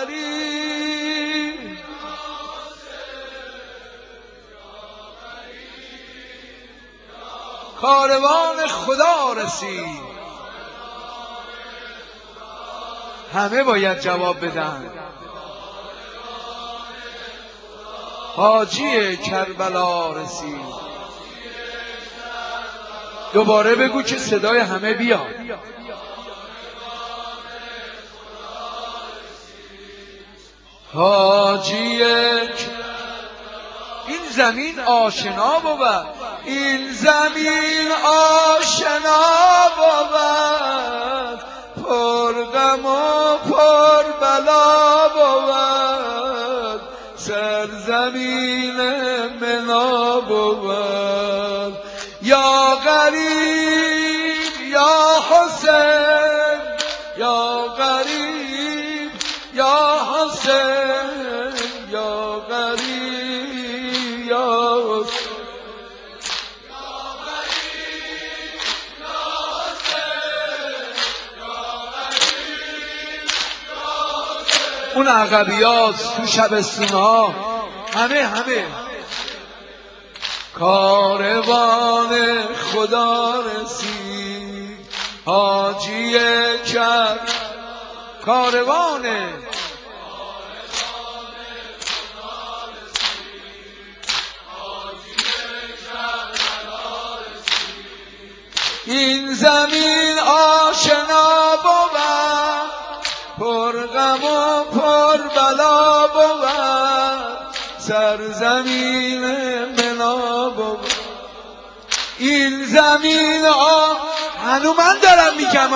غریب کاروان خدا رسید. همه باید جواب بدن. حاجی کربلا رسید. دوباره بگو که صدای همه بیاد. حاجی این زمین آشنا بود، این زمین آشنا بود، پر غم و پر بلا بود، سرزمین منا بود. یا غریب یا حسین، یا غریب یا حسین، یا غریب یا حسین. اون عقبیات تو شبستونها همه کاروان خدا رسید. حاجی کرد کاروان این زمین آشنا بود، پر غم و پر بلا بود، سرزمین منا بود. این زمین هنو من دارم میگم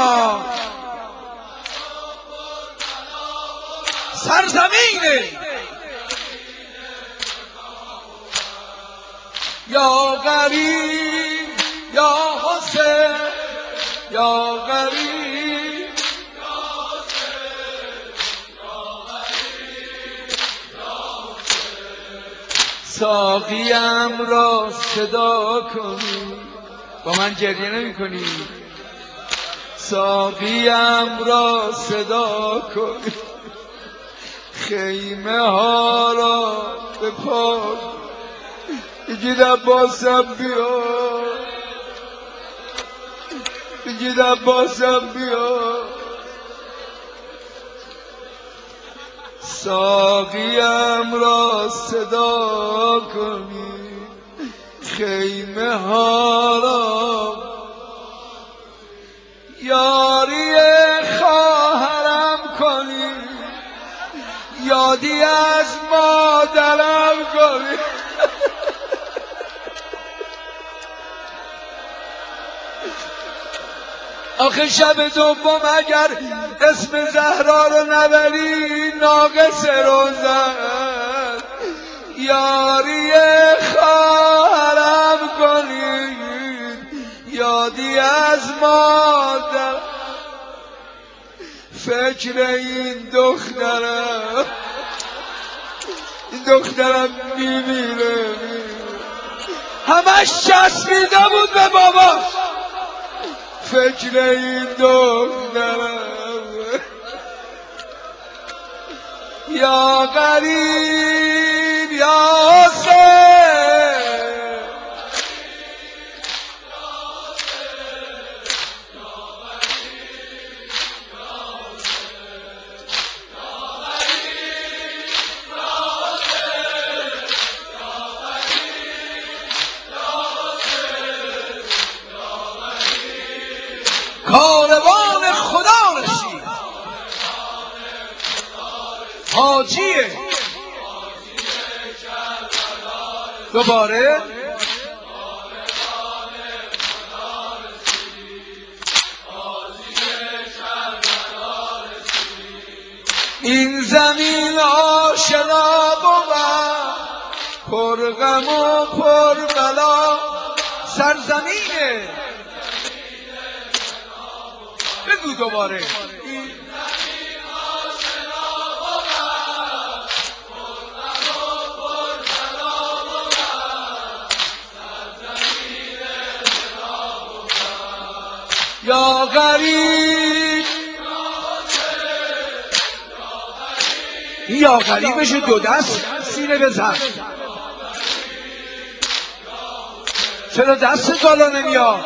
سرزمین یا غریب یا حسین، یا غریب ساقیم را صدا کنی. با من گریه نمی کنی؟ ساقیم را صدا کنی، خیمه ها را به پا بگید عباسم بیا، بگید عباسم بیا. ساقیم را صدا کنی، خیمه ها را یاری خواهرم کنی، یادی از مادرم کنی. آخه شب دوم اگر اسم زهرا رو نبری ناقص روزن. یاری خواهرم کنید، یادی از مادر، فکر این دخترم میمیره. همش چسبیده بود به باباش، فکر این دخترم. یا غریب یا حسین، کاروان خدا رسید. حاجی دوباره این زمین آشنا بود، پر غم و پر بلا، سرزمین. بگو دوباره یا غریب یا غریبش دو دست سینه بزن. چرا دست بالا نمیاد؟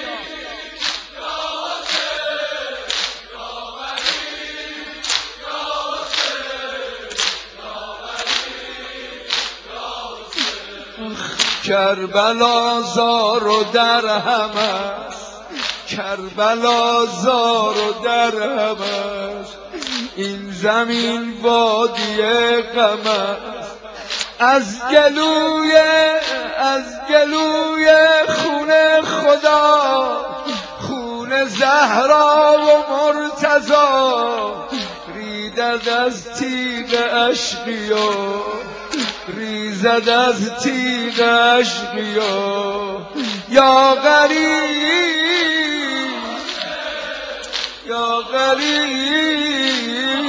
کربلا زار و درهم است، کربلا زار و درهم است، این زمین وادی غم است. از گلوی خون خدا، خون زهرا و مرتضی، ریدد از تیغ اشقیا، ریزد از تیغ اشقیا. یا غریب یا غریب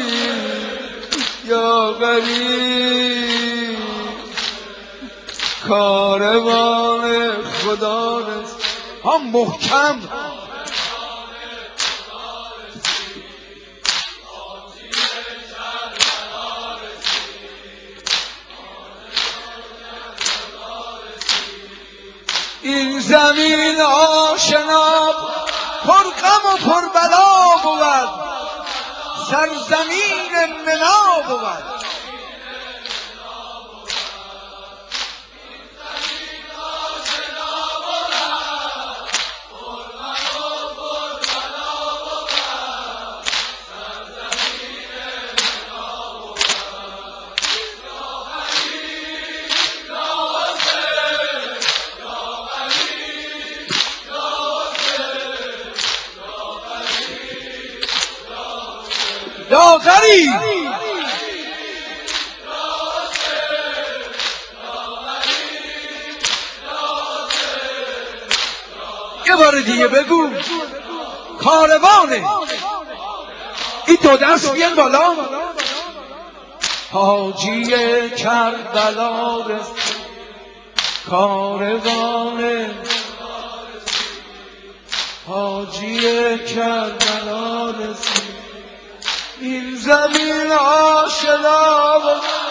یا غریب، کاروان خدا رسید. ها محکم این زمین آشنا پر غم و پر بلا بود، سرزمین منا بود. یا غریب یه بار دیگه بگو. کاروانه این دو دست بیان بالا. حاجی کربلا رسید، کاروان حاجی کربلا رسید. این زمین آشنا